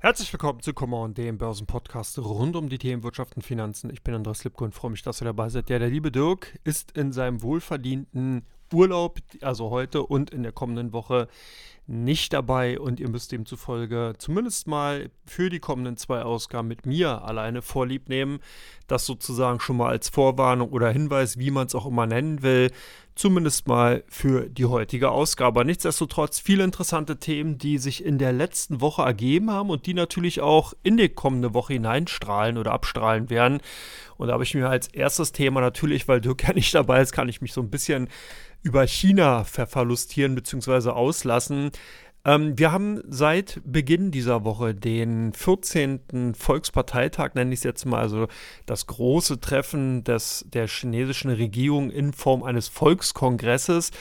Herzlich willkommen zu Come On, dem Börsenpodcast rund um die Themen Wirtschaft und Finanzen. Ich bin Andreas Lipko und freue mich, dass ihr dabei seid. Ja, der liebe Dirk ist in seinem wohlverdienten Urlaub, also heute und in der kommenden Woche, nicht dabei und ihr müsst demzufolge zumindest mal für die kommenden 2 Ausgaben mit mir alleine Vorlieb nehmen. Das sozusagen schon mal als Vorwarnung oder Hinweis, wie man es auch immer nennen will, zumindest mal für die heutige Ausgabe. Nichtsdestotrotz viele interessante Themen, die sich in der letzten Woche ergeben haben und die natürlich auch in die kommende Woche hineinstrahlen oder abstrahlen werden. Und da habe ich mir als erstes Thema natürlich, weil Dirk ja nicht dabei ist, kann ich mich so ein bisschen über China verlustieren bzw. auslassen. Wir haben seit Beginn dieser Woche den 14. Volksparteitag, nenne ich es jetzt mal, also das große Treffen der chinesischen Regierung in Form eines Volkskongresses.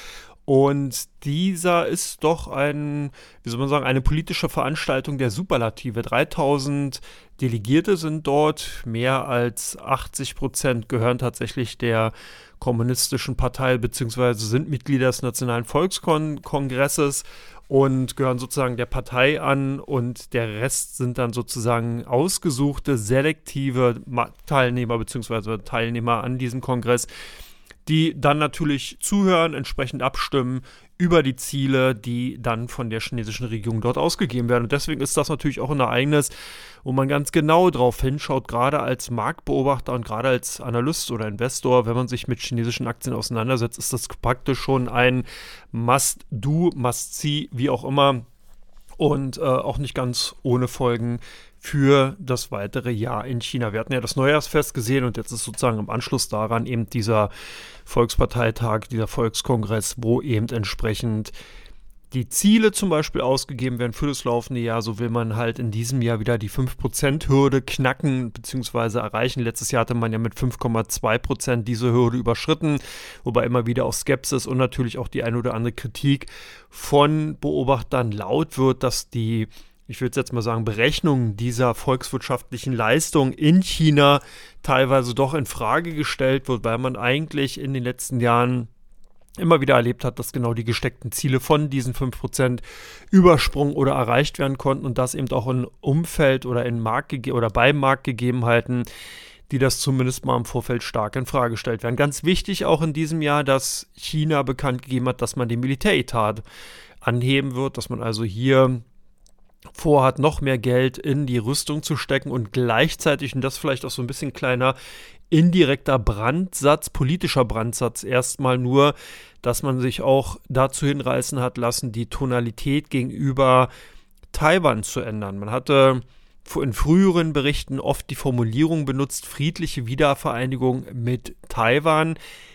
Und dieser ist doch eine politische Veranstaltung der Superlative. 3000 Delegierte sind dort, mehr als 80% gehören tatsächlich der kommunistischen Partei bzw. sind Mitglieder des Nationalen Volkskongresses und gehören sozusagen der Partei an, und der Rest sind dann sozusagen ausgesuchte, selektive Teilnehmer bzw. Teilnehmer an diesem Kongress, die dann natürlich zuhören, entsprechend abstimmen über die Ziele, die dann von der chinesischen Regierung dort ausgegeben werden. Und deswegen ist das natürlich auch ein Ereignis, wo man ganz genau drauf hinschaut, gerade als Marktbeobachter und gerade als Analyst oder Investor. Wenn man sich mit chinesischen Aktien auseinandersetzt, ist das praktisch schon ein Must-Do, Must-See, wie auch immer, und auch nicht ganz ohne Folgen für das weitere Jahr in China. Wir hatten ja das Neujahrsfest gesehen und jetzt ist sozusagen im Anschluss daran eben dieser Volksparteitag, dieser Volkskongress, wo eben entsprechend die Ziele zum Beispiel ausgegeben werden für das laufende Jahr. So will man halt in diesem Jahr wieder die 5%-Hürde knacken bzw. erreichen. Letztes Jahr hatte man ja mit 5,2% diese Hürde überschritten, wobei immer wieder auch Skepsis und natürlich auch die ein oder andere Kritik von Beobachtern laut wird, dass die, ich würde jetzt mal sagen, Berechnung dieser volkswirtschaftlichen Leistung in China teilweise doch in Frage gestellt wird, weil man eigentlich in den letzten Jahren immer wieder erlebt hat, dass genau die gesteckten Ziele von diesen 5% übersprungen oder erreicht werden konnten, und das eben auch in Umfeld oder bei Marktgegebenheiten, die das zumindest mal im Vorfeld stark in Frage gestellt werden. Ganz wichtig auch in diesem Jahr, dass China bekannt gegeben hat, dass man den Militäretat anheben wird, dass man also hier vorhat, noch mehr Geld in die Rüstung zu stecken und gleichzeitig, und das vielleicht auch so ein bisschen kleiner indirekter Brandsatz, politischer Brandsatz erstmal nur, dass man sich auch dazu hinreißen hat lassen, die Tonalität gegenüber Taiwan zu ändern. Man hatte in früheren Berichten oft die Formulierung benutzt, friedliche Wiedervereinigung mit Taiwan.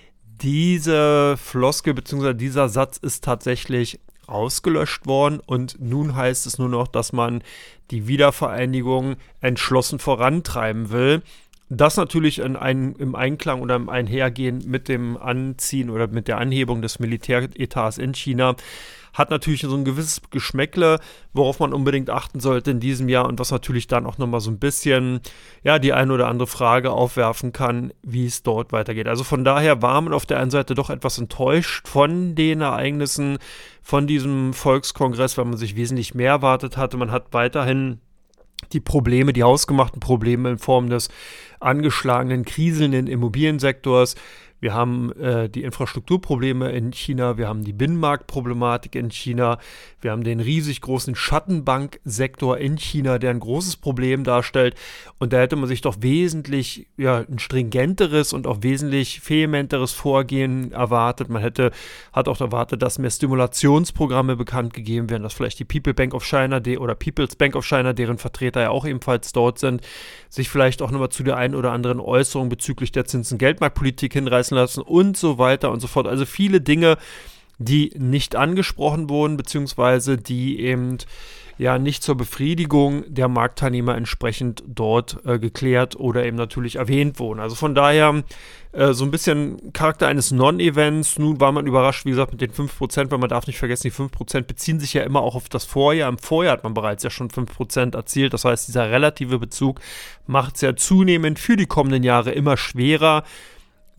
Diese Floskel bzw. dieser Satz ist tatsächlich ausgelöscht worden und nun heißt es nur noch, dass man die Wiedervereinigung entschlossen vorantreiben will. Das natürlich im Einklang oder im Einhergehen mit dem Anziehen oder mit der Anhebung des Militäretats in China hat natürlich so ein gewisses Geschmäckle, worauf man unbedingt achten sollte in diesem Jahr und was natürlich dann auch nochmal so ein bisschen, ja, die eine oder andere Frage aufwerfen kann, wie es dort weitergeht. Also von daher war man auf der einen Seite doch etwas enttäuscht von den Ereignissen von diesem Volkskongress, weil man sich wesentlich mehr erwartet hatte. Man hat weiterhin die hausgemachten Probleme in Form des angeschlagenen, kriselnden Immobiliensektors. Wir haben die Infrastrukturprobleme in China, wir haben die Binnenmarktproblematik in China, wir haben den riesig großen Schattenbanksektor in China, der ein großes Problem darstellt. Und da hätte man sich doch wesentlich ein stringenteres und auch wesentlich vehementeres Vorgehen erwartet. Man hat auch erwartet, dass mehr Stimulationsprogramme bekannt gegeben werden, dass vielleicht die People's Bank of China, deren Vertreter ja auch ebenfalls dort sind, sich vielleicht auch nochmal zu der einen oder anderen Äußerung bezüglich der Zins- und Geldmarktpolitik hinreißen lassen und so weiter und so fort. Also viele Dinge, die nicht angesprochen wurden, beziehungsweise die eben nicht zur Befriedigung der Marktteilnehmer entsprechend dort geklärt oder eben natürlich erwähnt wurden. Also von daher so ein bisschen Charakter eines Non-Events. Nun war man überrascht, wie gesagt, mit den 5%, weil man darf nicht vergessen, die 5% beziehen sich ja immer auch auf das Vorjahr. Im Vorjahr hat man bereits ja schon 5% erzielt. Das heißt, dieser relative Bezug macht es ja zunehmend für die kommenden Jahre immer schwerer,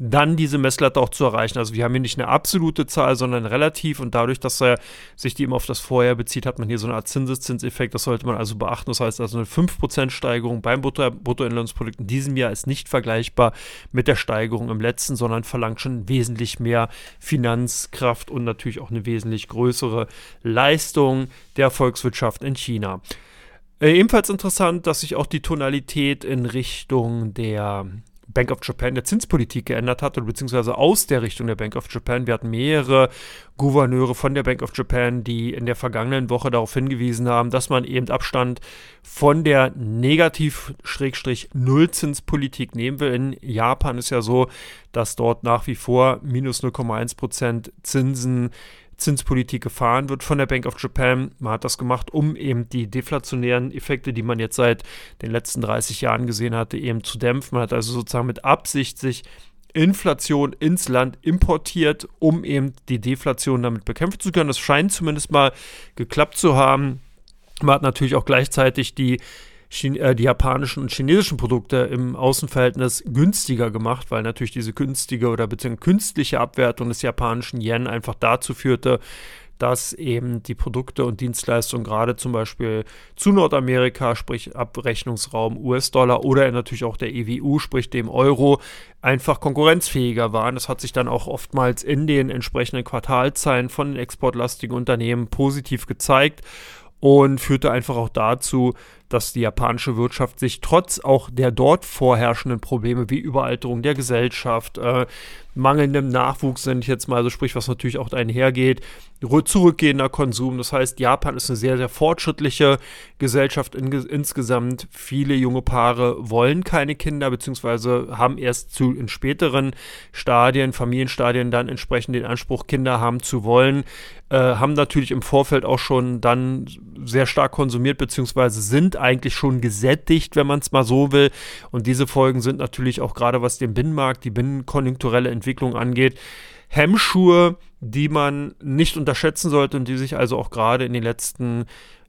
dann diese Messlatte auch zu erreichen. Also wir haben hier nicht eine absolute Zahl, sondern relativ, und dadurch, dass er sich die eben auf das Vorjahr bezieht, hat man hier so eine Art Zinseszinseffekt. Das sollte man also beachten. Das heißt also eine 5% Steigerung beim Bruttoinlandsprodukt in diesem Jahr ist nicht vergleichbar mit der Steigerung im letzten, sondern verlangt schon wesentlich mehr Finanzkraft und natürlich auch eine wesentlich größere Leistung der Volkswirtschaft in China. Ebenfalls interessant, dass sich auch die Tonalität in Richtung der Bank of Japan, der Zinspolitik geändert hat, oder beziehungsweise aus der Richtung der Bank of Japan. Wir hatten mehrere Gouverneure von der Bank of Japan, die in der vergangenen Woche darauf hingewiesen haben, dass man eben Abstand von der Negativ-Nullzinspolitik nehmen will. In Japan ist ja so, dass dort nach wie vor minus 0,1% Zinspolitik gefahren wird von der Bank of Japan. Man hat das gemacht, um eben die deflationären Effekte, die man jetzt seit den letzten 30 Jahren gesehen hatte, eben zu dämpfen. Man hat also sozusagen mit Absicht sich Inflation ins Land importiert, um eben die Deflation damit bekämpfen zu können. Das scheint zumindest mal geklappt zu haben. Man hat natürlich auch gleichzeitig die japanischen und chinesischen Produkte im Außenverhältnis günstiger gemacht, weil natürlich diese günstige oder beziehungsweise künstliche Abwertung des japanischen Yen einfach dazu führte, dass eben die Produkte und Dienstleistungen gerade zum Beispiel zu Nordamerika, sprich Abrechnungsraum US-Dollar oder natürlich auch der EWU, sprich dem Euro, einfach konkurrenzfähiger waren. Das hat sich dann auch oftmals in den entsprechenden Quartalzahlen von den exportlastigen Unternehmen positiv gezeigt und führte einfach auch dazu, dass die japanische Wirtschaft sich trotz auch der dort vorherrschenden Probleme wie Überalterung der Gesellschaft, mangelndem Nachwuchs, nenne ich jetzt mal, also sprich, was natürlich auch einhergeht, zurückgehender Konsum. Das heißt, Japan ist eine sehr, sehr fortschrittliche Gesellschaft insgesamt. Viele junge Paare wollen keine Kinder, beziehungsweise haben erst in späteren Stadien, Familienstadien dann entsprechend den Anspruch, Kinder haben zu wollen, haben natürlich im Vorfeld auch schon dann sehr stark konsumiert, beziehungsweise sind eigentlich schon gesättigt, wenn man es mal so will. Und diese Folgen sind natürlich auch gerade, was den Binnenmarkt, die binnenkonjunkturelle Entwicklung angeht, Hemmschuhe, die man nicht unterschätzen sollte und die sich also auch gerade in den letzten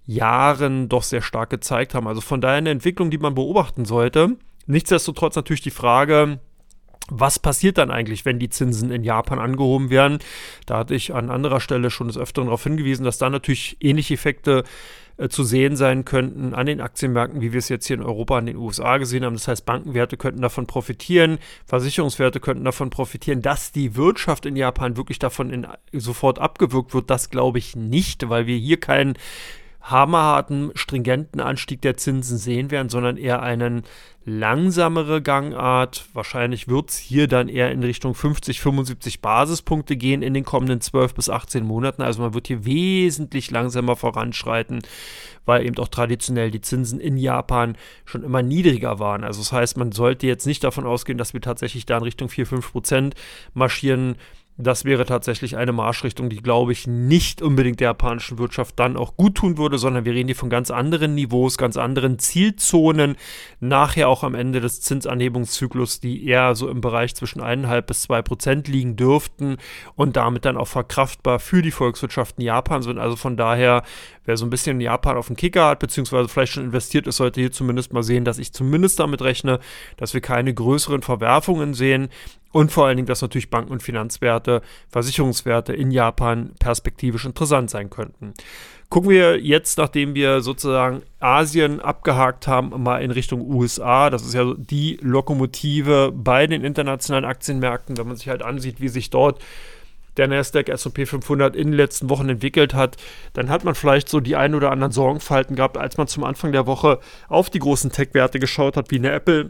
Jahren doch sehr stark gezeigt haben. Also von daher eine Entwicklung, die man beobachten sollte. Nichtsdestotrotz natürlich die Frage, was passiert dann eigentlich, wenn die Zinsen in Japan angehoben werden? Da hatte ich an anderer Stelle schon des Öfteren darauf hingewiesen, dass da natürlich ähnliche Effekte zu sehen sein könnten an den Aktienmärkten, wie wir es jetzt hier in Europa und den USA gesehen haben. Das heißt, Bankenwerte könnten davon profitieren, Versicherungswerte könnten davon profitieren. Dass die Wirtschaft in Japan wirklich davon sofort abgewürgt wird, das glaube ich nicht, weil wir hier keinen hammerharten, stringenten Anstieg der Zinsen sehen werden, sondern eher einen langsamere Gangart. Wahrscheinlich wird es hier dann eher in Richtung 50, 75 Basispunkte gehen in den kommenden 12 bis 18 Monaten. Also man wird hier wesentlich langsamer voranschreiten, weil eben auch traditionell die Zinsen in Japan schon immer niedriger waren. Also das heißt, man sollte jetzt nicht davon ausgehen, dass wir tatsächlich da in Richtung 4-5% marschieren. Das wäre tatsächlich eine Marschrichtung, die, glaube ich, nicht unbedingt der japanischen Wirtschaft dann auch gut tun würde, sondern wir reden hier von ganz anderen Niveaus, ganz anderen Zielzonen, nachher auch am Ende des Zinsanhebungszyklus, die eher so im Bereich zwischen 1,5 bis 2% liegen dürften und damit dann auch verkraftbar für die Volkswirtschaften Japans sind. Also von daher, wer so ein bisschen Japan auf den Kicker hat, beziehungsweise vielleicht schon investiert ist, sollte hier zumindest mal sehen, dass ich zumindest damit rechne, dass wir keine größeren Verwerfungen sehen. Und vor allen Dingen, dass natürlich Banken- und Finanzwerte, Versicherungswerte in Japan perspektivisch interessant sein könnten. Gucken wir jetzt, nachdem wir sozusagen Asien abgehakt haben, mal in Richtung USA. Das ist ja die Lokomotive bei den internationalen Aktienmärkten, wenn man sich halt ansieht, wie sich dort der Nasdaq S&P 500 in den letzten Wochen entwickelt hat, dann hat man vielleicht so die ein oder anderen Sorgenfalten gehabt, als man zum Anfang der Woche auf die großen Tech-Werte geschaut hat, wie eine Apple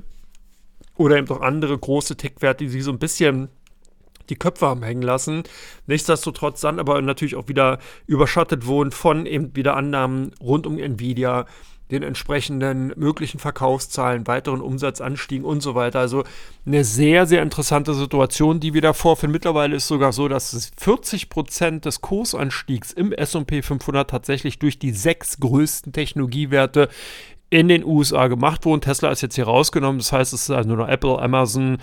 oder eben auch andere große Tech-Werte, die so ein bisschen die Köpfe haben hängen lassen. Nichtsdestotrotz dann aber natürlich auch wieder überschattet wurden von eben wieder Annahmen rund um Nvidia, den entsprechenden möglichen Verkaufszahlen, weiteren Umsatzanstiegen und so weiter. Also eine sehr, sehr interessante Situation, die wir da vorfinden. Mittlerweile ist sogar so, dass 40% des Kursanstiegs im S&P 500 tatsächlich durch die 6 größten Technologiewerte in den USA gemacht wurden. Tesla ist jetzt hier rausgenommen, das heißt, es ist also nur noch Apple, Amazon,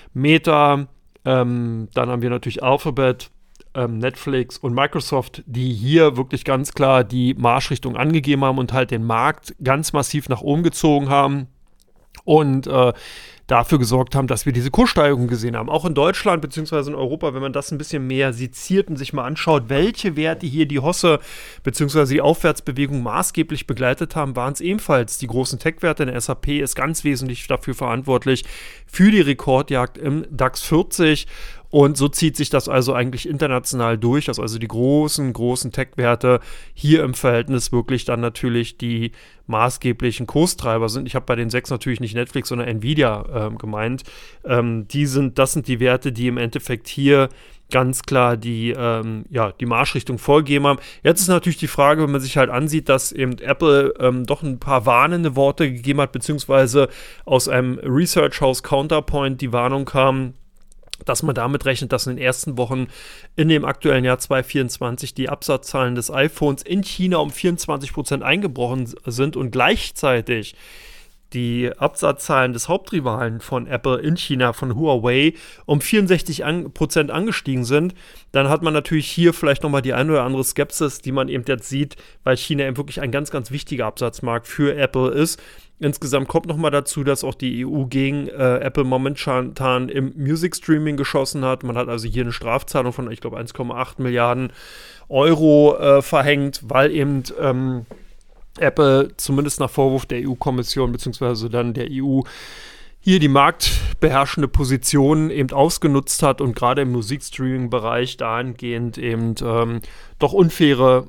Meta, dann haben wir natürlich Alphabet, Netflix und Microsoft, die hier wirklich ganz klar die Marschrichtung angegeben haben und halt den Markt ganz massiv nach oben gezogen haben. Und dafür gesorgt haben, dass wir diese Kurssteigerung gesehen haben. Auch in Deutschland bzw. in Europa, wenn man das ein bisschen mehr seziert und sich mal anschaut, welche Werte hier die Hosse bzw. die Aufwärtsbewegung maßgeblich begleitet haben, waren es ebenfalls die großen Tech-Werte. Der SAP ist ganz wesentlich dafür verantwortlich für die Rekordjagd im DAX 40. Und so zieht sich das also eigentlich international durch, dass also die großen Tech-Werte hier im Verhältnis wirklich dann natürlich die maßgeblichen Kurstreiber sind. Ich habe bei den 6 natürlich nicht Netflix, sondern Nvidia gemeint. Das sind die Werte, die im Endeffekt hier ganz klar die Marschrichtung vorgegeben haben. Jetzt ist natürlich die Frage, wenn man sich halt ansieht, dass eben Apple doch ein paar warnende Worte gegeben hat, beziehungsweise aus einem Research-Haus Counterpoint die Warnung kam, dass man damit rechnet, dass in den ersten Wochen in dem aktuellen Jahr 2024 die Absatzzahlen des iPhones in China um 24% eingebrochen sind und gleichzeitig die Absatzzahlen des Hauptrivalen von Apple in China, von Huawei, um 64% angestiegen sind, dann hat man natürlich hier vielleicht nochmal die eine oder andere Skepsis, die man eben jetzt sieht, weil China eben wirklich ein ganz, ganz wichtiger Absatzmarkt für Apple ist. Insgesamt kommt nochmal dazu, dass auch die EU gegen Apple momentan im Music Streaming geschossen hat. Man hat also hier eine Strafzahlung von, ich glaube, 1,8 Milliarden Euro verhängt, weil eben Apple zumindest nach Vorwurf der EU-Kommission bzw. dann der EU hier die marktbeherrschende Position eben ausgenutzt hat und gerade im Musikstreaming-Bereich dahingehend eben doch unfaire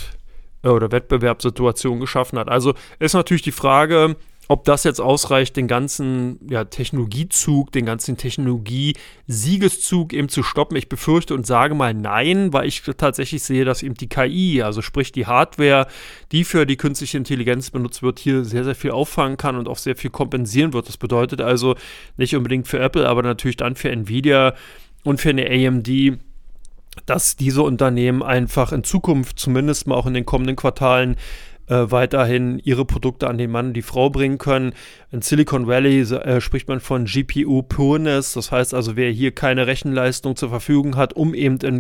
oder Wettbewerbssituation geschaffen hat. Also ist natürlich die Frage, ob das jetzt ausreicht, den ganzen Technologiezug, den ganzen Technologie-Siegeszug eben zu stoppen. Ich befürchte und sage mal nein, weil ich tatsächlich sehe, dass eben die KI, also sprich die Hardware, die für die künstliche Intelligenz benutzt wird, hier sehr, sehr viel auffangen kann und auch sehr viel kompensieren wird. Das bedeutet also nicht unbedingt für Apple, aber natürlich dann für Nvidia und für eine AMD, dass diese Unternehmen einfach in Zukunft, zumindest mal auch in den kommenden Quartalen, weiterhin ihre Produkte an den Mann und die Frau bringen können. In Silicon Valley spricht man von GPU-Pureness, das heißt also, wer hier keine Rechenleistung zur Verfügung hat, um eben in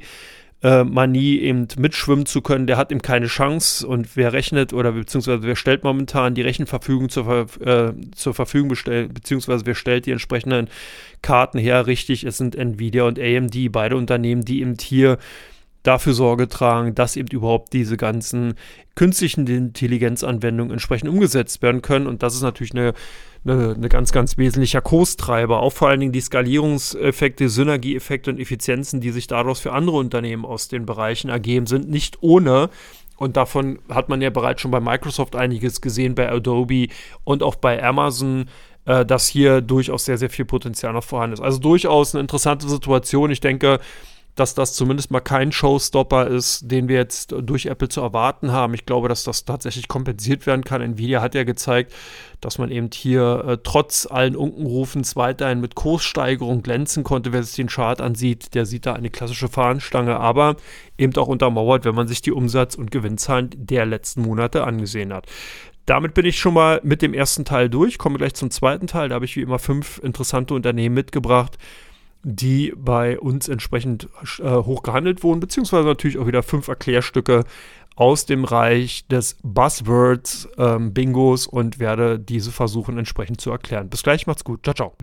KI-Manie eben mitschwimmen zu können, der hat eben keine Chance. Und wer rechnet oder beziehungsweise wer stellt momentan die Rechenverfügung zur Verfügung, beziehungsweise wer stellt die entsprechenden Karten her, richtig, es sind Nvidia und AMD, beide Unternehmen, die eben hier dafür Sorge tragen, dass eben überhaupt diese ganzen künstlichen Intelligenzanwendungen entsprechend umgesetzt werden können. Und das ist natürlich eine ganz, ganz wesentlicher Kurstreiber. Auch vor allen Dingen die Skalierungseffekte, Synergieeffekte und Effizienzen, die sich daraus für andere Unternehmen aus den Bereichen ergeben, sind nicht ohne. Und davon hat man ja bereits schon bei Microsoft einiges gesehen, bei Adobe und auch bei Amazon, dass hier durchaus sehr, sehr viel Potenzial noch vorhanden ist. Also durchaus eine interessante Situation. Ich denke, dass das zumindest mal kein Showstopper ist, den wir jetzt durch Apple zu erwarten haben. Ich glaube, dass das tatsächlich kompensiert werden kann. Nvidia hat ja gezeigt, dass man eben hier trotz allen Unkenrufens weiterhin mit Kurssteigerung glänzen konnte. Wer sich den Chart ansieht, der sieht da eine klassische Fahnenstange, aber eben auch untermauert, wenn man sich die Umsatz- und Gewinnzahlen der letzten Monate angesehen hat. Damit bin ich schon mal mit dem ersten Teil durch. Komme gleich zum zweiten Teil. Da habe ich wie immer 5 interessante Unternehmen mitgebracht, die bei uns entsprechend hoch gehandelt wurden, beziehungsweise natürlich auch wieder 5 Erklärstücke aus dem Reich des Buzzwords, Bingos, und werde diese versuchen entsprechend zu erklären. Bis gleich, macht's gut. Ciao, ciao.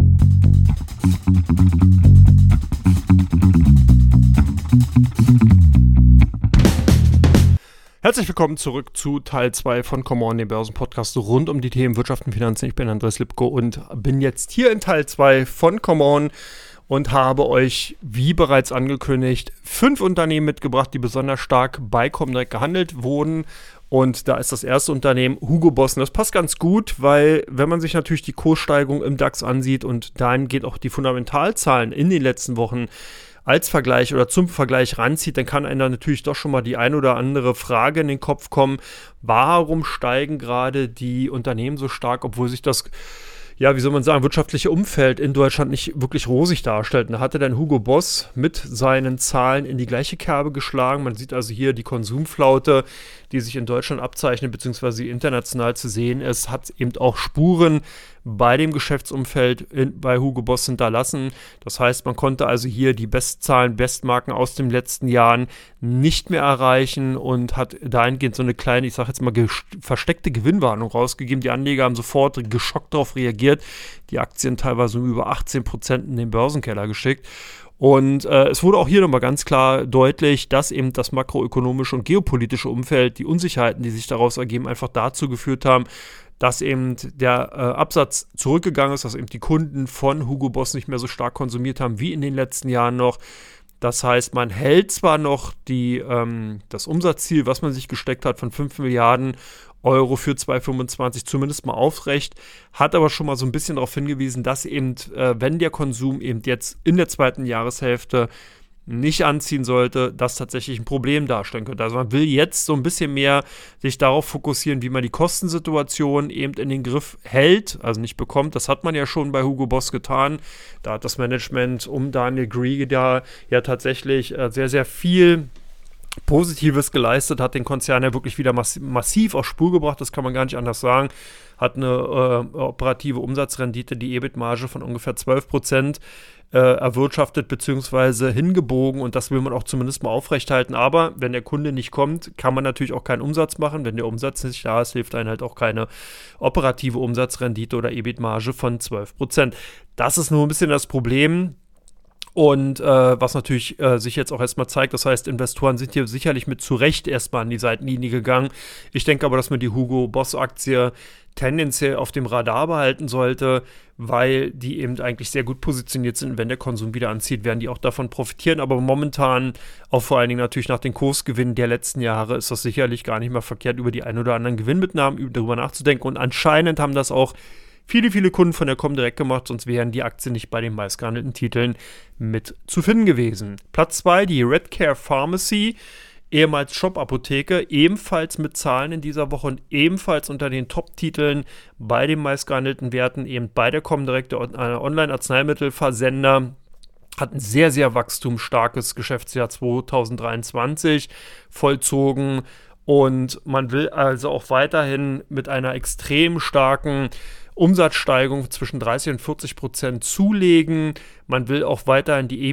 Herzlich willkommen zurück zu Teil 2 von Come On, dem Börsenpodcast rund um die Themen Wirtschaft und Finanzen. Ich bin Andreas Lipko und bin jetzt hier in Teil 2 von Come On und habe euch, wie bereits angekündigt, 5 Unternehmen mitgebracht, die besonders stark bei Comdirect gehandelt wurden. Und da ist das erste Unternehmen Hugo Boss. Und das passt ganz gut, weil wenn man sich natürlich die Kurssteigerung im DAX ansieht und dahin geht auch die Fundamentalzahlen in den letzten Wochen als Vergleich oder zum Vergleich ranzieht, dann kann einem da natürlich doch schon mal die ein oder andere Frage in den Kopf kommen. Warum steigen gerade die Unternehmen so stark, obwohl sich das, wie soll man sagen, wirtschaftliche Umfeld in Deutschland nicht wirklich rosig darstellt? Und da hatte dann Hugo Boss mit seinen Zahlen in die gleiche Kerbe geschlagen. Man sieht also hier die Konsumflaute, die sich in Deutschland abzeichnet, beziehungsweise international zu sehen ist, hat eben auch Spuren bei dem Geschäftsumfeld bei Hugo Boss hinterlassen. Das heißt, man konnte also hier die Bestzahlen, Bestmarken aus den letzten Jahren nicht mehr erreichen und hat dahingehend so eine kleine, ich sage jetzt mal, versteckte Gewinnwarnung rausgegeben. Die Anleger haben sofort geschockt darauf reagiert, die Aktien teilweise um über 18% in den Börsenkeller geschickt. Und es wurde auch hier nochmal ganz klar deutlich, dass eben das makroökonomische und geopolitische Umfeld, die Unsicherheiten, die sich daraus ergeben, einfach dazu geführt haben, dass eben der Absatz zurückgegangen ist, dass eben die Kunden von Hugo Boss nicht mehr so stark konsumiert haben wie in den letzten Jahren noch. Das heißt, man hält zwar noch das Umsatzziel, was man sich gesteckt hat, von 5 Milliarden Euro für 2025 zumindest mal aufrecht, hat aber schon mal so ein bisschen darauf hingewiesen, dass eben, wenn der Konsum eben jetzt in der zweiten Jahreshälfte nicht anziehen sollte, das tatsächlich ein Problem darstellen könnte. Also man will jetzt so ein bisschen mehr sich darauf fokussieren, wie man die Kostensituation eben in den Griff hält, also nicht bekommt. Das hat man ja schon bei Hugo Boss getan. Da hat das Management um Daniel Griege da ja tatsächlich sehr, sehr viel Positives geleistet, hat den Konzern ja wirklich wieder massiv auf Spur gebracht, das kann man gar nicht anders sagen. Hat eine operative Umsatzrendite, die EBIT-Marge von ungefähr 12% erwirtschaftet bzw. hingebogen, und das will man auch zumindest mal aufrechthalten. Aber wenn der Kunde nicht kommt, kann man natürlich auch keinen Umsatz machen. Wenn der Umsatz nicht da ist, hilft einem halt auch keine operative Umsatzrendite oder EBIT-Marge von 12%. Das ist nur ein bisschen das Problem. Und was natürlich sich jetzt auch erstmal zeigt, das heißt, Investoren sind hier sicherlich mit Zurecht erstmal an die Seitenlinie gegangen. Ich denke aber, dass man die Hugo Boss Aktie tendenziell auf dem Radar behalten sollte, weil die eben eigentlich sehr gut positioniert sind. Wenn der Konsum wieder anzieht, werden die auch davon profitieren. Aber momentan, auch vor allen Dingen natürlich nach den Kursgewinnen der letzten Jahre, ist das sicherlich gar nicht mal verkehrt, über die ein oder anderen Gewinnmitnahmen darüber nachzudenken. Und anscheinend haben das auch viele, viele Kunden von der Comdirect gemacht, sonst wären die Aktien nicht bei den meistgehandelten Titeln mit zu finden gewesen. Platz 2, die Redcare Pharmacy, ehemals Shop-Apotheke, ebenfalls mit Zahlen in dieser Woche und ebenfalls unter den Top-Titeln bei den meistgehandelten Werten, eben bei der Comdirect, der Online-Arzneimittelversender. Hat ein sehr, sehr wachstumsstarkes Geschäftsjahr 2023 vollzogen. Und man will also auch weiterhin mit einer extrem starken Umsatzsteigerung zwischen 30 und 40% zulegen. Man will auch weiterhin die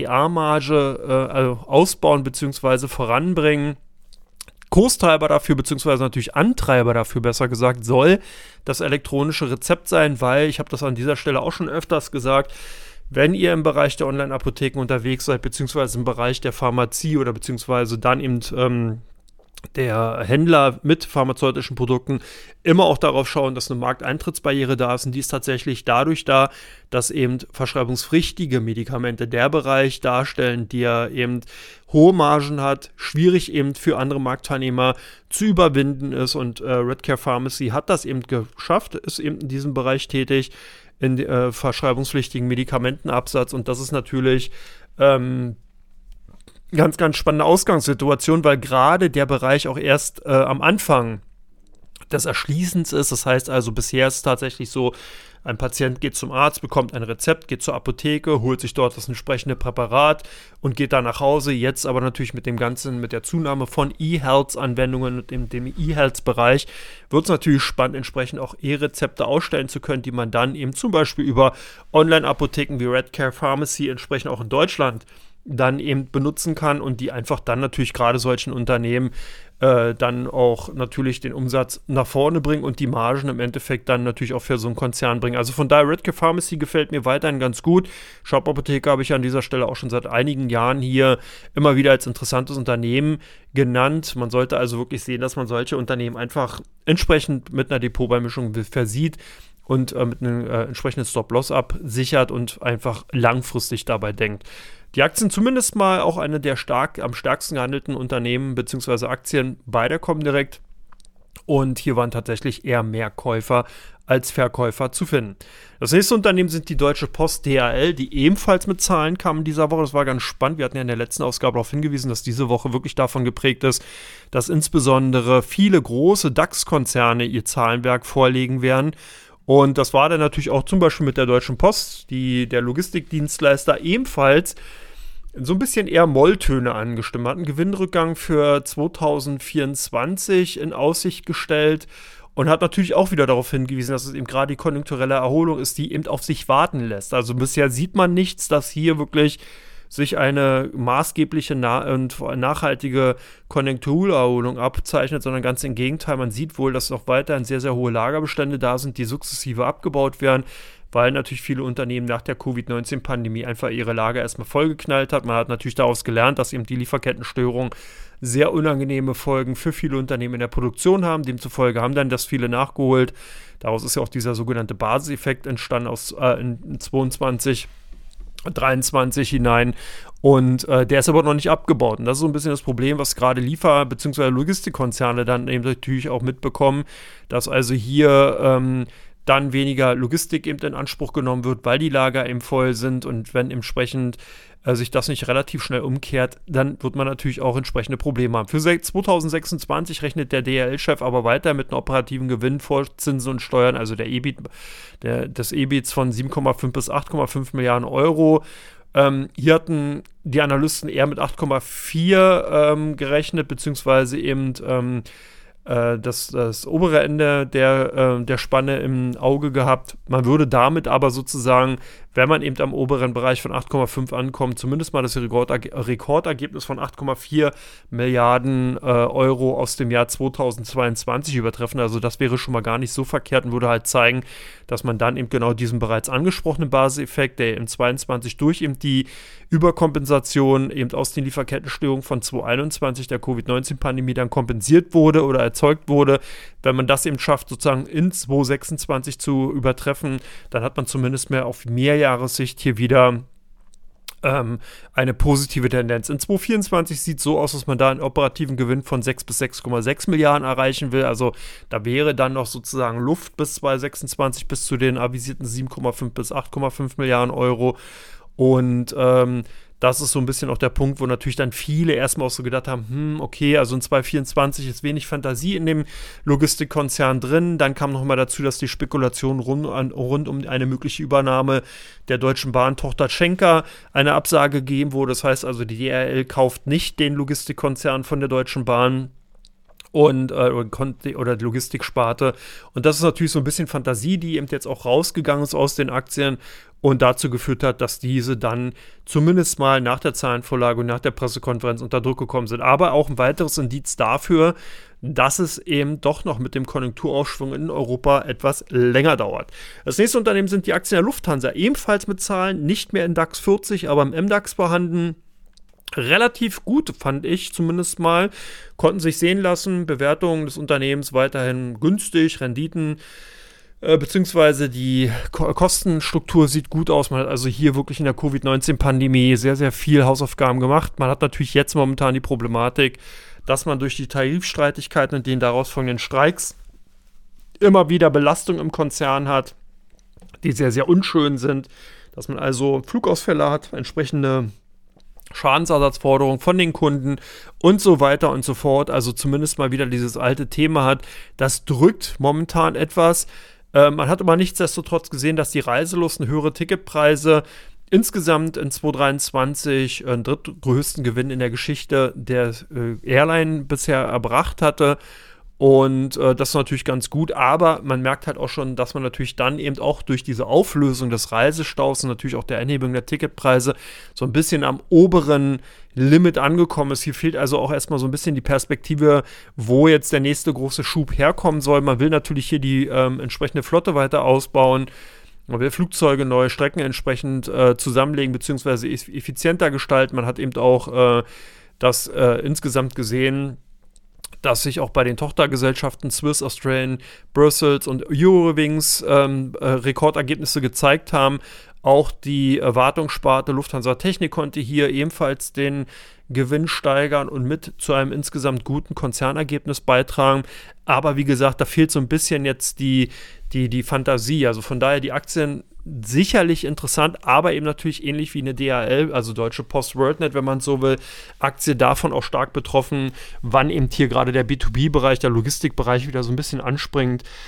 EBITDA-Marge ausbauen bzw. voranbringen. Kurstreiber dafür, beziehungsweise natürlich Antreiber dafür, besser gesagt, soll das elektronische Rezept sein, weil, ich habe das an dieser Stelle auch schon öfters gesagt, wenn ihr im Bereich der Online-Apotheken unterwegs seid, beziehungsweise im Bereich der Pharmazie oder beziehungsweise dann eben der Händler mit pharmazeutischen Produkten, immer auch darauf schauen, dass eine Markteintrittsbarriere da ist, und die ist tatsächlich dadurch da, dass eben verschreibungspflichtige Medikamente der Bereich darstellen, der eben hohe Margen hat, schwierig eben für andere Marktteilnehmer zu überwinden ist, und Redcare Pharmacy hat das eben geschafft, ist eben in diesem Bereich tätig, in verschreibungspflichtigen Medikamentenabsatz, und das ist natürlich ganz, ganz spannende Ausgangssituation, weil gerade der Bereich auch erst am Anfang des Erschließens ist. Das heißt also, bisher ist es tatsächlich so, ein Patient geht zum Arzt, bekommt ein Rezept, geht zur Apotheke, holt sich dort das entsprechende Präparat und geht dann nach Hause. Jetzt aber natürlich mit der Zunahme von E-Health-Anwendungen und dem E-Health-Bereich wird es natürlich spannend, entsprechend auch E-Rezepte ausstellen zu können, die man dann eben zum Beispiel über Online-Apotheken wie Redcare Pharmacy entsprechend auch in Deutschland dann eben benutzen kann und die einfach dann natürlich gerade solchen Unternehmen dann auch natürlich den Umsatz nach vorne bringen und die Margen im Endeffekt dann natürlich auch für so einen Konzern bringen. Also von daher, Redcare Pharmacy gefällt mir weiterhin ganz gut. Shop-Apotheke habe ich an dieser Stelle auch schon seit einigen Jahren hier immer wieder als interessantes Unternehmen genannt. Man sollte also wirklich sehen, dass man solche Unternehmen einfach entsprechend mit einer Depotbeimischung versieht und mit einem entsprechenden Stop-Loss absichert und einfach langfristig dabei denkt. Die Aktien zumindest mal auch eine der am stärksten gehandelten Unternehmen bzw. Aktien bei der Comdirect, und hier waren tatsächlich eher mehr Käufer als Verkäufer zu finden. Das nächste Unternehmen sind die Deutsche Post DHL, die ebenfalls mit Zahlen kamen in dieser Woche. Das war ganz spannend. Wir hatten ja in der letzten Ausgabe darauf hingewiesen, dass diese Woche wirklich davon geprägt ist, dass insbesondere viele große DAX-Konzerne ihr Zahlenwerk vorlegen werden. Und das war dann natürlich auch zum Beispiel mit der Deutschen Post, der Logistikdienstleister, ebenfalls so ein bisschen eher Molltöne angestimmt hat. Einen Gewinnrückgang für 2024 in Aussicht gestellt und hat natürlich auch wieder darauf hingewiesen, dass es eben gerade die konjunkturelle Erholung ist, die eben auf sich warten lässt. Also bisher sieht man nichts, dass hier wirklich sich eine maßgebliche und nachhaltige Konjunkturerholung abzeichnet, sondern ganz im Gegenteil. Man sieht wohl, dass noch weiterhin sehr, sehr hohe Lagerbestände da sind, die sukzessive abgebaut werden, weil natürlich viele Unternehmen nach der Covid-19-Pandemie einfach ihre Lager erstmal vollgeknallt hat. Man hat natürlich daraus gelernt, dass eben die Lieferkettenstörungen sehr unangenehme Folgen für viele Unternehmen in der Produktion haben. Demzufolge haben dann das viele nachgeholt. Daraus ist ja auch dieser sogenannte Basiseffekt entstanden in 22, 23 hinein. Und der ist aber noch nicht abgebaut. Und das ist so ein bisschen das Problem, was gerade bzw. Logistikkonzerne dann eben natürlich auch mitbekommen, dass also hier dann weniger Logistik eben in Anspruch genommen wird, weil die Lager eben voll sind, und wenn entsprechend sich das nicht relativ schnell umkehrt, dann wird man natürlich auch entsprechende Probleme haben. Für 2026 rechnet der DHL-Chef aber weiter mit einem operativen Gewinn vor Zinsen und Steuern, also des EBITs von 7,5 bis 8,5 Milliarden Euro. Hier hatten die Analysten eher mit 8,4 gerechnet, beziehungsweise eben das obere Ende der Spanne im Auge gehabt. Man würde damit aber sozusagen, wenn man eben am oberen Bereich von 8,5 ankommt, zumindest mal das Rekordergebnis von 8,4 Milliarden Euro aus dem Jahr 2022 übertreffen. Also das wäre schon mal gar nicht so verkehrt und würde halt zeigen, dass man dann eben genau diesen bereits angesprochenen Basiseffekt, der im 22 durch eben die Überkompensation eben aus den Lieferkettenstörungen von 2021 der Covid-19-Pandemie dann kompensiert wurde oder erzeugt wurde. Wenn man das eben schafft, sozusagen in 2026 zu übertreffen, dann hat man zumindest mehr auf Mehrjahressicht hier wieder eine positive Tendenz. In 2024 sieht es so aus, dass man da einen operativen Gewinn von 6 bis 6,6 Milliarden erreichen will. Also da wäre dann noch sozusagen Luft bis 2026 bis zu den avisierten 7,5 bis 8,5 Milliarden Euro. Und das ist so ein bisschen auch der Punkt, wo natürlich dann viele erstmal auch so gedacht haben, okay, also in 2024 ist wenig Fantasie in dem Logistikkonzern drin. Dann kam nochmal dazu, dass die Spekulation rund um eine mögliche Übernahme der Deutschen Bahn-Tochter Schenker eine Absage gegeben wurde. Das heißt also, die DHL kauft nicht den Logistikkonzern von der Deutschen Bahn oder die Logistiksparte. Und das ist natürlich so ein bisschen Fantasie, die eben jetzt auch rausgegangen ist aus den Aktien und dazu geführt hat, dass diese dann zumindest mal nach der Zahlenvorlage und nach der Pressekonferenz unter Druck gekommen sind. Aber auch ein weiteres Indiz dafür, dass es eben doch noch mit dem Konjunkturaufschwung in Europa etwas länger dauert. Das nächste Unternehmen sind die Aktien der Lufthansa, ebenfalls mit Zahlen, nicht mehr in DAX 40, aber im MDAX vorhanden. Relativ gut, fand ich zumindest mal, konnten sich sehen lassen, Bewertungen des Unternehmens weiterhin günstig, Renditen, beziehungsweise die Kostenstruktur sieht gut aus. Man hat also hier wirklich in der Covid-19-Pandemie sehr, sehr viel Hausaufgaben gemacht. Man hat natürlich jetzt momentan die Problematik, dass man durch die Tarifstreitigkeiten und den daraus folgenden Streiks immer wieder Belastung im Konzern hat, die sehr, sehr unschön sind, dass man also Flugausfälle hat, entsprechende Schadensersatzforderungen von den Kunden und so weiter und so fort. Also zumindest mal wieder dieses alte Thema hat. Das drückt momentan etwas. Man hat aber nichtsdestotrotz gesehen, dass die Reiselusten, höhere Ticketpreise insgesamt in 2023 einen drittgrößten Gewinn in der Geschichte der Airline bisher erbracht hatte. Und das ist natürlich ganz gut, aber man merkt halt auch schon, dass man natürlich dann eben auch durch diese Auflösung des Reisestaus und natürlich auch der Anhebung der Ticketpreise so ein bisschen am oberen Limit angekommen ist. Hier fehlt also auch erstmal so ein bisschen die Perspektive, wo jetzt der nächste große Schub herkommen soll. Man will natürlich hier die entsprechende Flotte weiter ausbauen. Man will Flugzeuge, neue Strecken entsprechend zusammenlegen bzw. effizienter gestalten. Man hat eben auch das insgesamt gesehen, dass sich auch bei den Tochtergesellschaften Swiss, Australian, Brussels und Eurowings Rekordergebnisse gezeigt haben. Auch die Wartungssparte Lufthansa Technik konnte hier ebenfalls den Gewinn steigern und mit zu einem insgesamt guten Konzernergebnis beitragen. Aber wie gesagt, da fehlt so ein bisschen jetzt die Fantasie. Also von daher die Aktien sicherlich interessant, aber eben natürlich ähnlich wie eine DHL, also Deutsche Post Worldnet, wenn man so will, Aktie davon auch stark betroffen, wann eben hier gerade der B2B-Bereich, der Logistikbereich wieder so ein bisschen anspringt.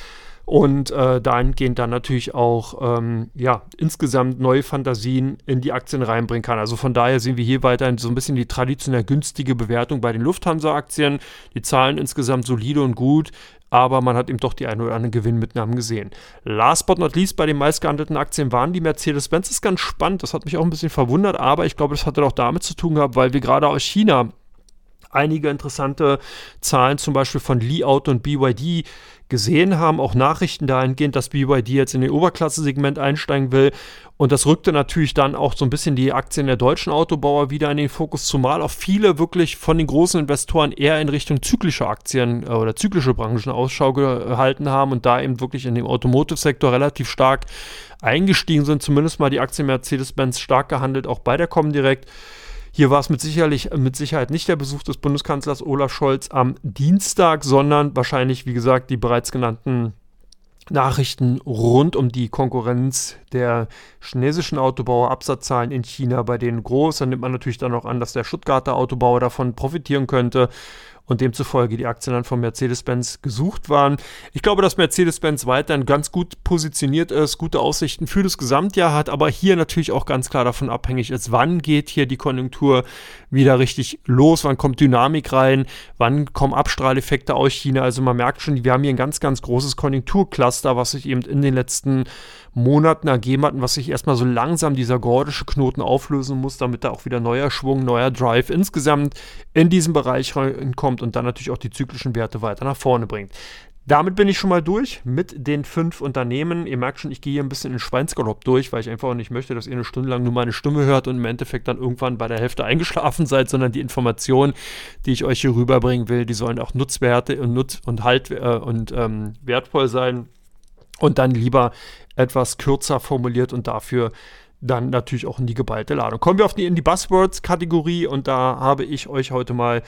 und dahingehend dann natürlich auch insgesamt neue Fantasien in die Aktien reinbringen kann. Also von daher sehen wir hier weiterhin so ein bisschen die traditionell günstige Bewertung bei den Lufthansa-Aktien. Die Zahlen insgesamt solide und gut, aber man hat eben doch die ein oder anderen Gewinnmitnahmen gesehen. Last but not least bei den meistgehandelten Aktien waren die Mercedes-Benz. Das ist ganz spannend, das hat mich auch ein bisschen verwundert, aber ich glaube, das hatte auch damit zu tun gehabt, weil wir gerade aus China einige interessante Zahlen zum Beispiel von Li Auto und BYD gesehen haben, auch Nachrichten dahingehend, dass BYD jetzt in den Oberklasse-Segment einsteigen will, und das rückte natürlich dann auch so ein bisschen die Aktien der deutschen Autobauer wieder in den Fokus, zumal auch viele wirklich von den großen Investoren eher in Richtung zyklische Aktien oder zyklische Branchen Ausschau gehalten haben und da eben wirklich in dem Automotive-Sektor relativ stark eingestiegen sind, zumindest mal die Aktie Mercedes-Benz stark gehandelt, auch bei der Comdirect. Hier war es mit Sicherheit nicht der Besuch des Bundeskanzlers Olaf Scholz am Dienstag, sondern wahrscheinlich, wie gesagt, die bereits genannten Nachrichten rund um die Konkurrenz der chinesischen Autobauer, Absatzzahlen in China bei denen groß. Dann nimmt man natürlich dann auch an, dass der Stuttgarter Autobauer davon profitieren könnte und demzufolge die Aktien dann von Mercedes-Benz gesucht waren. Ich glaube, dass Mercedes-Benz weiterhin ganz gut positioniert ist, gute Aussichten für das Gesamtjahr hat, aber hier natürlich auch ganz klar davon abhängig ist, wann geht hier die Konjunktur wieder richtig los, wann kommt Dynamik rein, wann kommen Abstrahleffekte aus China. Also man merkt schon, wir haben hier ein ganz, ganz großes Konjunkturcluster, was sich eben in den letzten Monaten ergeben hat und was sich erstmal so langsam dieser gordische Knoten auflösen muss, damit da auch wieder neuer Schwung, neuer Drive insgesamt in diesen Bereich reinkommt und dann natürlich auch die zyklischen Werte weiter nach vorne bringt. Damit bin ich schon mal durch mit den 5 Unternehmen. Ihr merkt schon, ich gehe hier ein bisschen in den Schweinsgalopp durch, weil ich einfach auch nicht möchte, dass ihr eine Stunde lang nur meine Stimme hört und im Endeffekt dann irgendwann bei der Hälfte eingeschlafen seid, sondern die Informationen, die ich euch hier rüberbringen will, die sollen auch Nutzwerte und wertvoll sein und dann lieber etwas kürzer formuliert und dafür dann natürlich auch in die geballte Ladung. Kommen wir in die Buzzwords-Kategorie und da habe ich euch heute mal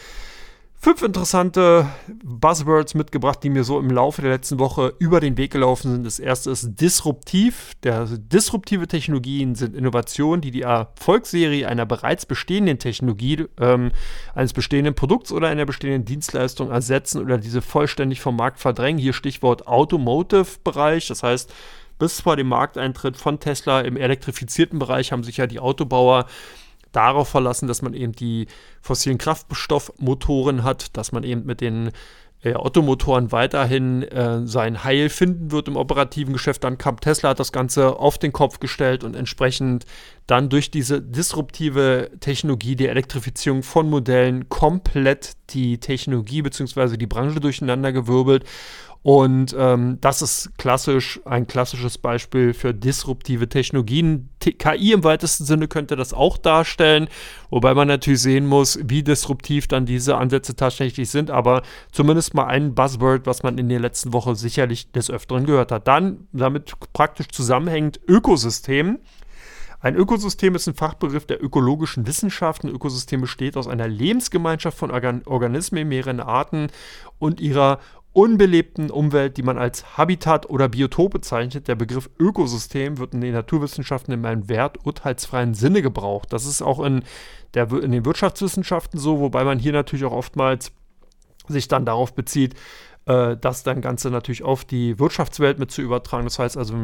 5 interessante Buzzwords mitgebracht, die mir so im Laufe der letzten Woche über den Weg gelaufen sind. Das erste ist disruptiv. Disruptive Technologien sind Innovationen, die die Erfolgsserie einer bereits bestehenden Technologie, eines bestehenden Produkts oder einer bestehenden Dienstleistung ersetzen oder diese vollständig vom Markt verdrängen. Hier Stichwort Automotive-Bereich, das heißt, bis vor dem Markteintritt von Tesla im elektrifizierten Bereich haben sich ja die Autobauer darauf verlassen, dass man eben die fossilen Kraftstoffmotoren hat, dass man eben mit den Ottomotoren weiterhin sein Heil finden wird im operativen Geschäft. Dann kam Tesla, hat das Ganze auf den Kopf gestellt und entsprechend dann durch diese disruptive Technologie der Elektrifizierung von Modellen komplett die Technologie bzw. die Branche durcheinandergewirbelt. Und das ist ein klassisches Beispiel für disruptive Technologien. KI im weitesten Sinne könnte das auch darstellen, wobei man natürlich sehen muss, wie disruptiv dann diese Ansätze tatsächlich sind, aber zumindest mal ein Buzzword, was man in der letzten Woche sicherlich des Öfteren gehört hat. Dann damit praktisch zusammenhängend Ökosystem. Ein Ökosystem ist ein Fachbegriff der ökologischen Wissenschaften. Ein Ökosystem besteht aus einer Lebensgemeinschaft von Organismen, mehreren Arten und ihrer unbelebten Umwelt, die man als Habitat oder Biotop bezeichnet. Der Begriff Ökosystem wird in den Naturwissenschaften in einem werturteilsfreien Sinne gebraucht. Das ist auch in den Wirtschaftswissenschaften so, wobei man hier natürlich auch oftmals sich dann darauf bezieht, das dann Ganze natürlich auf die Wirtschaftswelt mit zu übertragen. Das heißt also,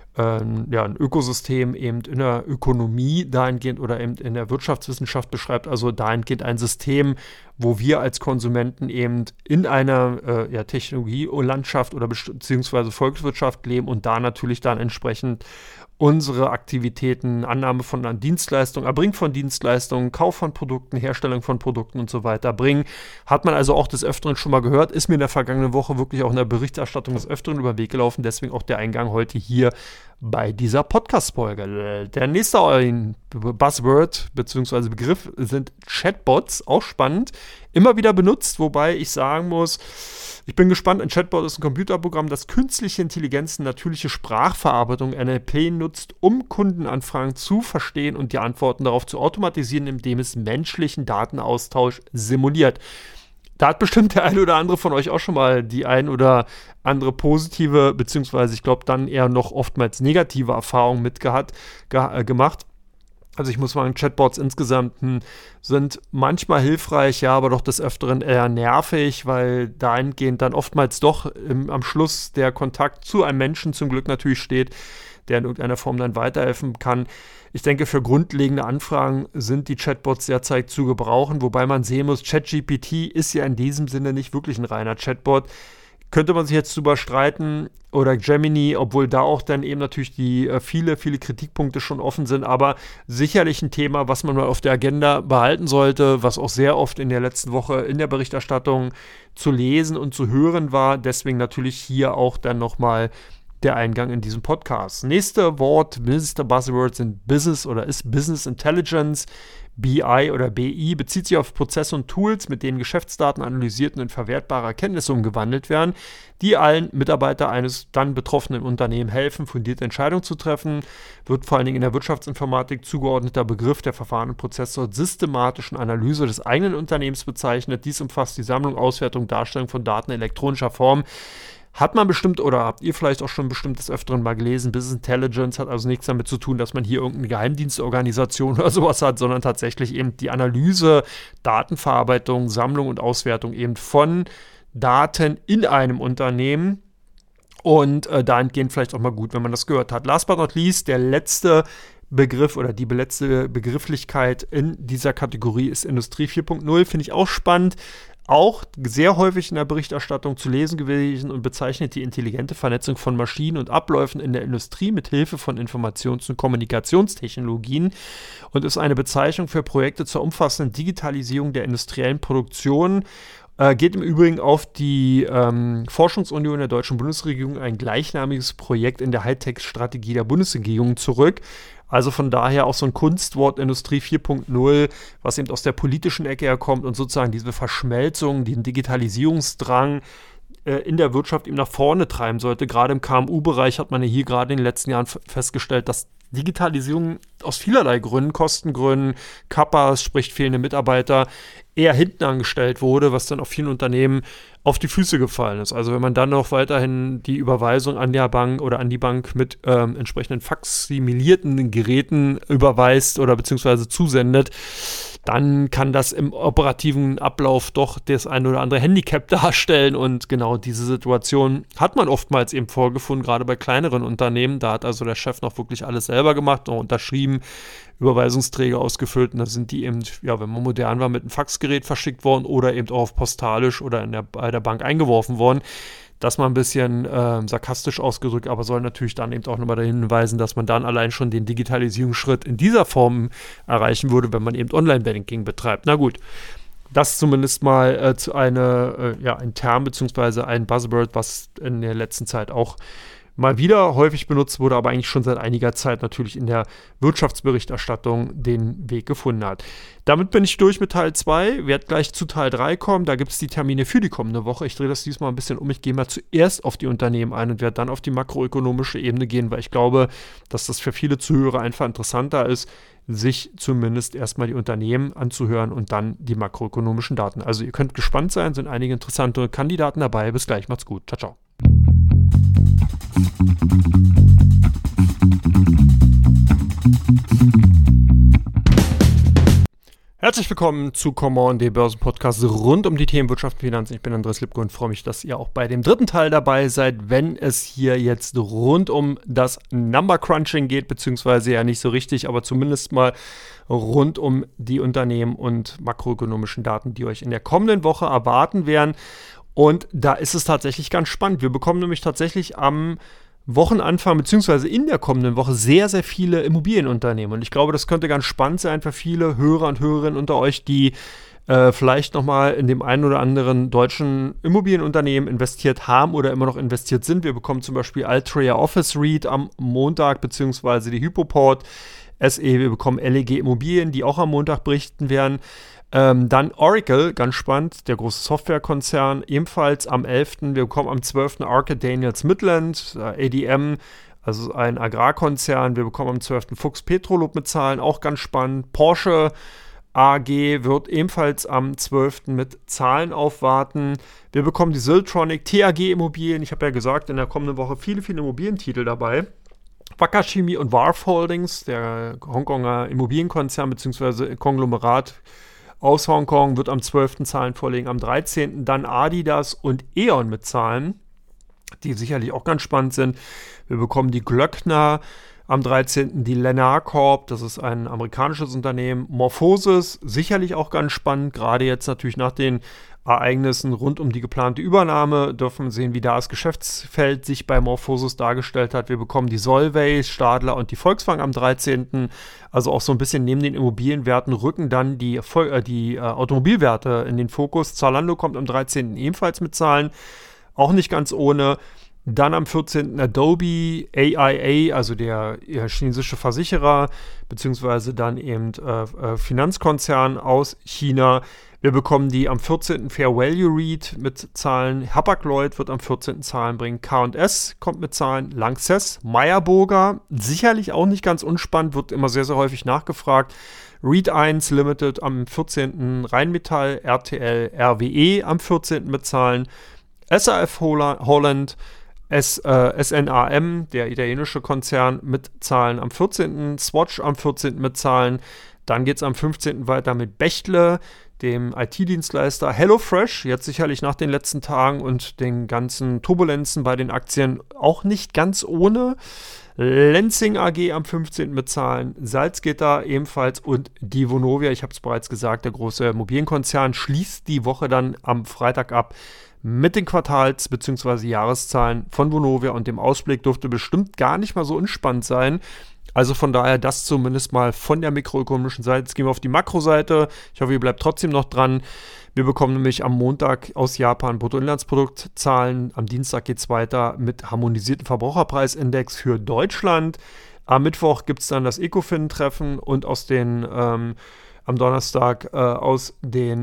ein Ökosystem eben in der Ökonomie dahingehend oder eben in der Wirtschaftswissenschaft beschreibt, also dahingehend ein System, wo wir als Konsumenten eben in einer Technologielandschaft oder beziehungsweise Volkswirtschaft leben und da natürlich dann entsprechend unsere Aktivitäten, Annahme von Dienstleistungen, Erbringen von Dienstleistungen, Kauf von Produkten, Herstellung von Produkten und so weiter bringen. Hat man also auch des Öfteren schon mal gehört, ist mir in der vergangenen Woche wirklich auch in der Berichterstattung des Öfteren über den Weg gelaufen, deswegen auch der Eingang heute hier bei dieser Podcast-Folge. Der nächste Buzzword bzw. Begriff sind Chatbots, auch spannend, immer wieder benutzt, wobei ich sagen muss, ich bin gespannt, ein Chatbot ist ein Computerprogramm, das künstliche Intelligenz, natürliche Sprachverarbeitung, NLP nutzt, um Kundenanfragen zu verstehen und die Antworten darauf zu automatisieren, indem es menschlichen Datenaustausch simuliert. Da hat bestimmt der eine oder andere von euch auch schon mal die ein oder andere positive, beziehungsweise ich glaube dann eher noch oftmals negative Erfahrungen gemacht. Also ich muss sagen, Chatbots insgesamt sind manchmal hilfreich, ja, aber doch des Öfteren eher nervig, weil dahingehend dann oftmals doch am Schluss der Kontakt zu einem Menschen zum Glück natürlich steht, der in irgendeiner Form dann weiterhelfen kann. Ich denke, für grundlegende Anfragen sind die Chatbots derzeit zu gebrauchen, wobei man sehen muss, ChatGPT ist ja in diesem Sinne nicht wirklich ein reiner Chatbot. Könnte man sich jetzt drüber streiten, oder Gemini, obwohl da auch dann eben natürlich die viele Kritikpunkte schon offen sind, aber sicherlich ein Thema, was man mal auf der Agenda behalten sollte, was auch sehr oft in der letzten Woche in der Berichterstattung zu lesen und zu hören war. Deswegen natürlich hier auch dann nochmal der Eingang in diesem Podcast. Nächste Wort, nächste Buzzword sind Business oder ist Business Intelligence. BI oder BI bezieht sich auf Prozesse und Tools, mit denen Geschäftsdaten analysiert und in verwertbare Erkenntnisse umgewandelt werden, die allen Mitarbeitern eines dann betroffenen Unternehmens helfen, fundierte Entscheidungen zu treffen. Wird vor allen Dingen in der Wirtschaftsinformatik zugeordneter Begriff der Verfahren und Prozesse zur systematischen Analyse des eigenen Unternehmens bezeichnet. Dies umfasst die Sammlung, Auswertung, Darstellung von Daten in elektronischer Form. Hat man bestimmt oder habt ihr vielleicht auch schon bestimmt des Öfteren mal gelesen, Business Intelligence hat also nichts damit zu tun, dass man hier irgendeine Geheimdienstorganisation oder sowas hat, sondern tatsächlich eben die Analyse, Datenverarbeitung, Sammlung und Auswertung eben von Daten in einem Unternehmen. Und dahingehend vielleicht auch mal gut, wenn man das gehört hat. Last but not least, der letzte Begriff oder die letzte Begrifflichkeit in dieser Kategorie ist Industrie 4.0. Finde ich auch spannend. Auch sehr häufig in der Berichterstattung zu lesen gewesen und bezeichnet die intelligente Vernetzung von Maschinen und Abläufen in der Industrie mit Hilfe von Informations- und Kommunikationstechnologien und ist eine Bezeichnung für Projekte zur umfassenden Digitalisierung der industriellen Produktion. Geht im Übrigen auf die Forschungsunion der deutschen Bundesregierung, ein gleichnamiges Projekt in der Hightech-Strategie der Bundesregierung zurück. Also von daher auch so ein Kunstwort Industrie 4.0, was eben aus der politischen Ecke herkommt und sozusagen diese Verschmelzung, den Digitalisierungsdrang in der Wirtschaft eben nach vorne treiben sollte. Gerade im KMU-Bereich hat man ja hier gerade in den letzten Jahren festgestellt, dass Digitalisierung aus vielerlei Gründen, Kostengründen, Kappas, sprich fehlende Mitarbeiter, eher hinten angestellt wurde, was dann auf vielen Unternehmen auf die Füße gefallen ist. Also wenn man dann noch weiterhin die Überweisung an der Bank oder an die Bank mit entsprechenden faximilierten Geräten überweist oder beziehungsweise zusendet, dann kann das im operativen Ablauf doch das ein oder andere Handicap darstellen. Und genau diese Situation hat man oftmals eben vorgefunden, gerade bei kleineren Unternehmen. Da hat also der Chef noch wirklich alles selber gemacht, noch unterschrieben, Überweisungsträger ausgefüllt. Und da sind die eben, ja, wenn man modern war, mit einem Faxgerät verschickt worden oder eben auch postalisch oder bei der Bank eingeworfen worden. Das mal ein bisschen sarkastisch ausgedrückt, aber soll natürlich dann eben auch nochmal dahin hinweisen, dass man dann allein schon den Digitalisierungsschritt in dieser Form erreichen würde, wenn man eben Online-Banking betreibt. Na gut, das zumindest mal zu ein Term bzw. ein Buzzword, was in der letzten Zeit auch mal wieder häufig benutzt wurde, aber eigentlich schon seit einiger Zeit natürlich in der Wirtschaftsberichterstattung den Weg gefunden hat. Damit bin ich durch mit Teil 2, werde gleich zu Teil 3 kommen, da gibt es die Termine für die kommende Woche. Ich drehe das diesmal ein bisschen um, ich gehe mal zuerst auf die Unternehmen ein und werde dann auf die makroökonomische Ebene gehen, weil ich glaube, dass das für viele Zuhörer einfach interessanter ist, sich zumindest erstmal die Unternehmen anzuhören und dann die makroökonomischen Daten. Also ihr könnt gespannt sein, sind einige interessante Kandidaten dabei. Bis gleich, macht's gut. Ciao, ciao. Herzlich willkommen zu Come On, dem Börsenpodcast rund um die Themen Wirtschaft und Finanzen. Ich bin Andreas Lipko und freue mich, dass ihr auch bei dem dritten Teil dabei seid, wenn es hier jetzt rund um das Number Crunching geht, beziehungsweise ja nicht so richtig, aber zumindest mal rund um die Unternehmen und makroökonomischen Daten, die euch in der kommenden Woche erwarten werden. Und da ist es tatsächlich ganz spannend. Wir bekommen nämlich tatsächlich am Wochenanfang beziehungsweise in der kommenden Woche sehr, sehr viele Immobilienunternehmen. Und ich glaube, das könnte ganz spannend sein für viele Hörer und Hörerinnen unter euch, die vielleicht nochmal in dem einen oder anderen deutschen Immobilienunternehmen investiert haben oder immer noch investiert sind. Wir bekommen zum Beispiel Altria Office REIT am Montag beziehungsweise die Hypoport SE. Wir bekommen LEG Immobilien, die auch am Montag berichten werden. Dann Oracle, ganz spannend, der große Softwarekonzern, ebenfalls am 11. Wir bekommen am 12. Arcade Daniels Midland, ADM, also ein Agrarkonzern. Wir bekommen am 12. Fuchs Petrolub mit Zahlen, auch ganz spannend. Porsche AG wird ebenfalls am 12. mit Zahlen aufwarten. Wir bekommen die Siltronic, TAG Immobilien. Ich habe ja gesagt, in der kommenden Woche viele Immobilientitel dabei. Wacker Chemie und Warf Holdings, der Hongkonger Immobilienkonzern bzw. Konglomerat aus Hongkong, wird am 12. Zahlen vorlegen, am 13. dann Adidas und E.ON mit Zahlen, die sicherlich auch ganz spannend sind. Wir bekommen die Glöckner, am 13. die Lennar Corp, das ist ein amerikanisches Unternehmen. Morphosis, sicherlich auch ganz spannend, gerade jetzt natürlich nach den Ereignissen rund um die geplante Übernahme dürfen wir sehen, wie da das Geschäftsfeld sich bei Morphosis dargestellt hat. Wir bekommen die Solvay, Stadler und die Volkswagen am 13. Also auch so ein bisschen neben den Immobilienwerten rücken dann die Automobilwerte in den Fokus. Zalando kommt am 13. ebenfalls mit Zahlen, auch nicht ganz ohne. Dann am 14. Adobe, AIA, also der chinesische Versicherer, beziehungsweise dann eben Finanzkonzern aus China. Wir bekommen die am 14. Fair Value REIT mit Zahlen. Hapag-Lloyd wird am 14. Zahlen bringen. K&S kommt mit Zahlen. Lanxess, Meyer Burger, sicherlich auch nicht ganz unspannend, wird immer sehr, sehr häufig nachgefragt. REIT 1 Limited am 14. Rheinmetall, RTL, RWE am 14. mit Zahlen. SAF Holland, SNAM, der italienische Konzern, mit Zahlen am 14. Swatch am 14. mit Zahlen. Dann geht es am 15. weiter mit Bechtle, dem IT-Dienstleister. HelloFresh, jetzt sicherlich nach den letzten Tagen und den ganzen Turbulenzen bei den Aktien auch nicht ganz ohne. Lenzing AG am 15. mit Zahlen, Salzgitter ebenfalls und die Vonovia, ich habe es bereits gesagt, der große Immobilienkonzern, schließt die Woche dann am Freitag ab mit den Quartals- bzw. Jahreszahlen von Vonovia und dem Ausblick dürfte bestimmt gar nicht mal so unspannend sein. Also von daher das zumindest mal von der mikroökonomischen Seite. Jetzt gehen wir auf die Makroseite. Ich hoffe, ihr bleibt trotzdem noch dran. Wir bekommen nämlich am Montag aus Japan Bruttoinlandsproduktzahlen. Am Dienstag geht es weiter mit harmonisierten Verbraucherpreisindex für Deutschland. Am Mittwoch gibt es dann das ECOFIN-Treffen und aus den am Donnerstag aus der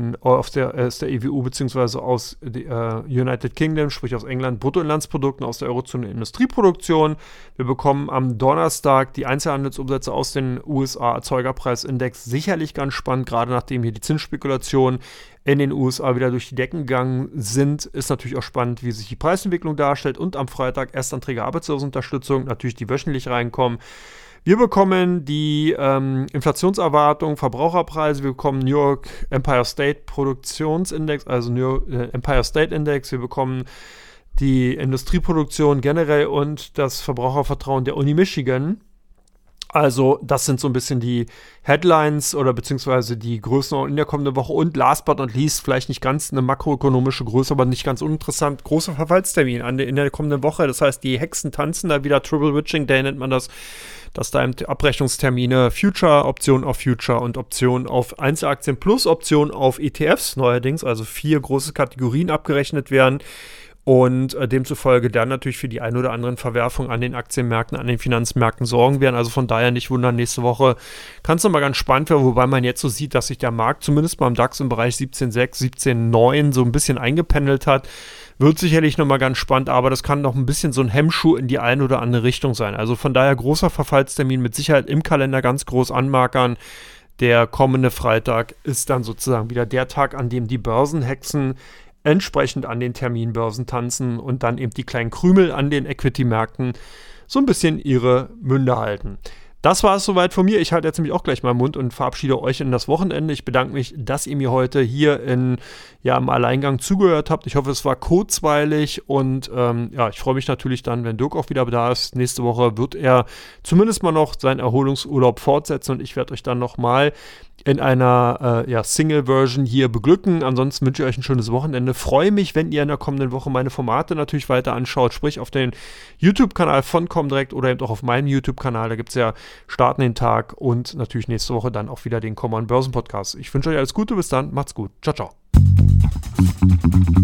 EWU bzw. aus United Kingdom, sprich aus England, Bruttoinlandsprodukten aus der Eurozone Industrieproduktion. Wir bekommen am Donnerstag die Einzelhandelsumsätze aus den USA Erzeugerpreisindex. Sicherlich ganz spannend, gerade nachdem hier die Zinsspekulationen in den USA wieder durch die Decken gegangen sind. Ist natürlich auch spannend, wie sich die Preisentwicklung darstellt. Und am Freitag Erstanträge Arbeitslosenunterstützung, natürlich die wöchentlich reinkommen. Wir bekommen die Inflationserwartung, Verbraucherpreise, wir bekommen New York Empire State Produktionsindex, also Empire State Index, wir bekommen die Industrieproduktion generell und das Verbrauchervertrauen der Uni Michigan. Also das sind so ein bisschen die Headlines oder beziehungsweise die Größenordnung in der kommenden Woche. Und last but not least, vielleicht nicht ganz eine makroökonomische Größe, aber nicht ganz uninteressant, großer Verfallstermin in der kommenden Woche. Das heißt, die Hexen tanzen da wieder, Triple Witching Day nennt man das, dass da Abrechnungstermine Future, Option auf Future und Option auf Einzelaktien plus Option auf ETFs neuerdings, also 4 große Kategorien abgerechnet werden. Und demzufolge dann natürlich für die ein oder anderen Verwerfungen an den Aktienmärkten, an den Finanzmärkten sorgen werden. Also von daher nicht wundern, nächste Woche kann es nochmal ganz spannend werden, wobei man jetzt so sieht, dass sich der Markt zumindest beim DAX im Bereich 17,6, 17,9 so ein bisschen eingependelt hat. Wird sicherlich nochmal ganz spannend, aber das kann noch ein bisschen so ein Hemmschuh in die eine oder andere Richtung sein. Also von daher großer Verfallstermin mit Sicherheit im Kalender ganz groß anmarkern. Der kommende Freitag ist dann sozusagen wieder der Tag, an dem die Börsenhexen entsprechend an den Terminbörsen tanzen und dann eben die kleinen Krümel an den Equity-Märkten so ein bisschen ihre Münde halten. Das war es soweit von mir. Ich halte jetzt nämlich auch gleich meinen Mund und verabschiede euch in das Wochenende. Ich bedanke mich, dass ihr mir heute hier im Alleingang zugehört habt. Ich hoffe, es war kurzweilig und ich freue mich natürlich dann, wenn Dirk auch wieder da ist. Nächste Woche wird er zumindest mal noch seinen Erholungsurlaub fortsetzen und ich werde euch dann nochmal in einer Single-Version hier beglücken. Ansonsten wünsche ich euch ein schönes Wochenende. Freue mich, wenn ihr in der kommenden Woche meine Formate natürlich weiter anschaut, sprich auf den YouTube-Kanal von Comdirect oder eben auch auf meinem YouTube-Kanal. Da gibt es ja Starten den Tag und natürlich nächste Woche dann auch wieder den Börsen Podcast. Ich wünsche euch alles Gute, bis dann, macht's gut. Ciao, ciao.